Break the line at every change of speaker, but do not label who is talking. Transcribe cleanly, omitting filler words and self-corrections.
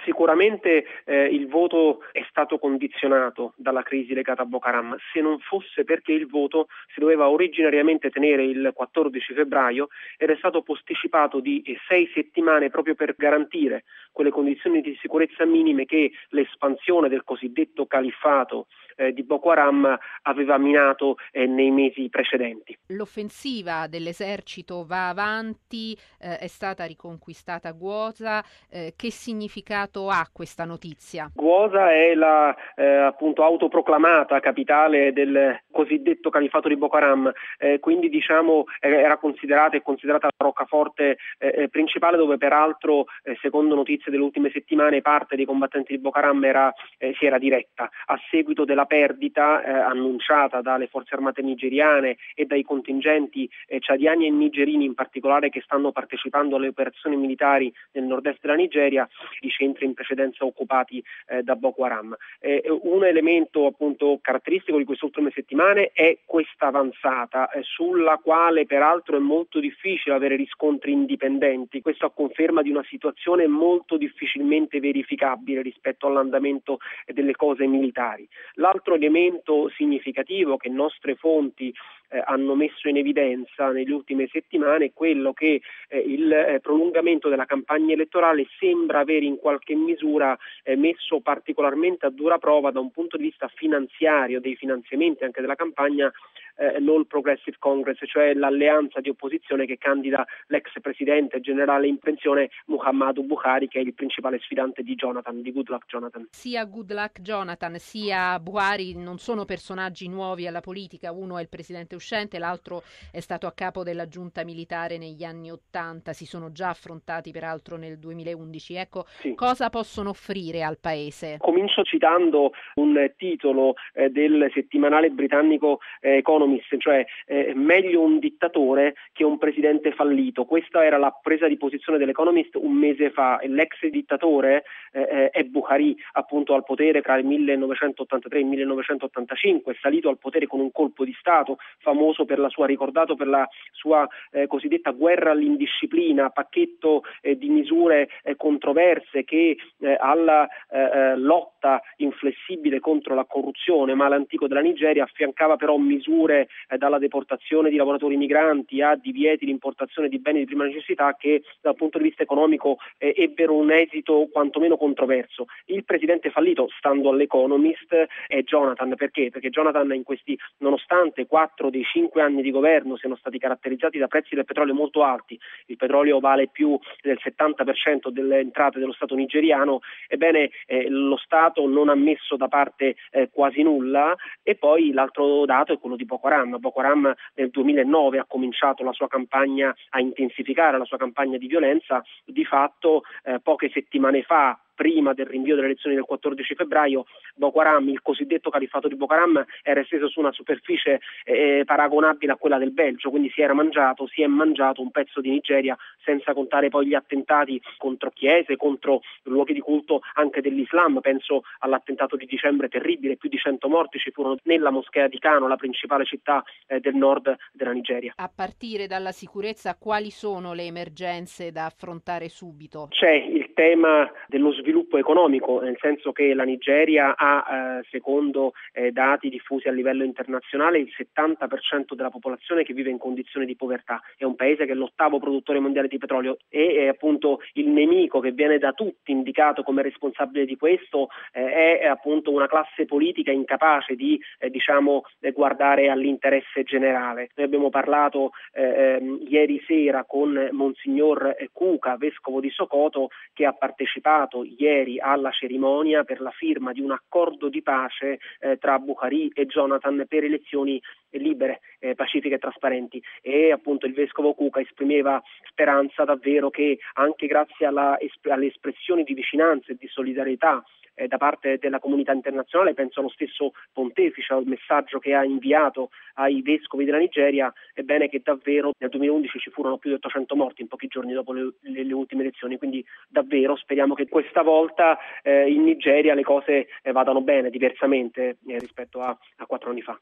Sicuramente il voto è stato condizionato dalla crisi legata a Boko Haram, se non fosse perché il voto si doveva originariamente tenere il 14 febbraio ed è stato posticipato di 6 settimane proprio per garantire quelle condizioni di sicurezza minime che l'espansione del cosiddetto califfato di Boko Haram aveva minato nei mesi precedenti.
L'offensiva dell'esercito va avanti, è stata riconquistata Gwoza. Che significato ha questa notizia?
Gwoza è la appunto autoproclamata capitale del cosiddetto califato di Boko Haram, quindi era considerata la roccaforte principale dove peraltro secondo notizie delle ultime settimane parte dei combattenti di Boko Haram si era diretta a seguito della perdita annunciata dalle forze armate nigeriane e dai contingenti ciadiani e nigerini in particolare che stanno partecipando alle operazioni militari nel nord-est della Nigeria, di centri in precedenza occupati da Boko Haram. Un elemento appunto caratteristico di queste ultime settimane è questa avanzata sulla quale peraltro è molto difficile avere riscontri indipendenti, questo a conferma di una situazione molto difficilmente verificabile rispetto all'andamento delle cose militari. L'altro elemento significativo che nostre fonti hanno messo in evidenza nelle ultime settimane è quello che il prolungamento della campagna elettorale sembra aver in qualche misura messo particolarmente a dura prova da un punto di vista finanziario, dei finanziamenti anche della campagna, l'All Progressive Congress, cioè l'alleanza di opposizione che candida l'ex presidente generale in pensione Muhammadu Buhari, che è il principale sfidante di Goodluck Jonathan.
Sia Goodluck Jonathan sia Buhari non sono personaggi nuovi alla politica, uno è il presidente uscente, l'altro è stato a capo della giunta militare negli anni '80, si sono già affrontati peraltro nel 2011. Ecco,
sì.
Cosa possono offrire al paese?
Comincio citando un titolo del settimanale britannico Economist, cioè meglio un dittatore che un presidente fallito. Questa era la presa di posizione dell'Economist un mese fa. L'ex dittatore è Buhari, appunto al potere tra il 1983 e il 1985, è salito al potere con un colpo di Stato, famoso ricordato per la sua cosiddetta guerra all'indisciplina, pacchetto di misure controverse che alla lotta inflessibile contro la corruzione, male antico della Nigeria, affiancava però misure dalla deportazione di lavoratori migranti a divieti di importazione di beni di prima necessità che dal punto di vista economico ebbero un esito quantomeno controverso. Il presidente fallito, stando all'Economist, è Jonathan. Perché? Perché Jonathan nonostante 4 dei 5 anni di governo siano stati caratterizzati da prezzi del petrolio molto alti, il petrolio vale più del 70% delle entrate dello Stato nigeriano, ebbene lo Stato non ha messo da parte quasi nulla. E poi l'altro dato è quello di Boko Haram. Boko Haram nel 2009 ha cominciato a intensificare la sua campagna di violenza. Di fatto poche settimane fa, prima del rinvio delle elezioni del 14 febbraio, Boko Haram, il cosiddetto califato di Boko Haram, era esteso su una superficie paragonabile a quella del Belgio, quindi si è mangiato un pezzo di Nigeria, senza contare poi gli attentati contro chiese, contro luoghi di culto anche dell'Islam. Penso all'attentato di dicembre terribile, più di 100 morti ci furono nella moschea di Kano, la principale città del nord della Nigeria.
A partire dalla sicurezza, quali sono le emergenze da affrontare subito?
C'è il tema dello sviluppo economico, nel senso che la Nigeria ha, secondo dati diffusi a livello internazionale, il 70% della popolazione che vive in condizioni di povertà. È un paese che è l'8º produttore mondiale di petrolio e è appunto il nemico che viene da tutti indicato come responsabile di questo è appunto una classe politica incapace di guardare all'interesse generale. Noi abbiamo parlato ieri sera con Monsignor Kuka, vescovo di Sokoto, che ha partecipato ieri alla cerimonia per la firma di un accordo di pace tra Buhari e Jonathan per elezioni libere, pacifiche e trasparenti. E appunto il vescovo Kuka esprimeva speranza davvero che anche grazie alle espressioni di vicinanza e di solidarietà da parte della comunità internazionale, penso allo stesso pontefice, al messaggio che ha inviato ai vescovi della Nigeria, è bene che davvero nel 2011 ci furono più di 800 morti in pochi giorni dopo le ultime elezioni, quindi davvero speriamo che questa volta in Nigeria le cose vadano bene, diversamente rispetto a 4 anni fa.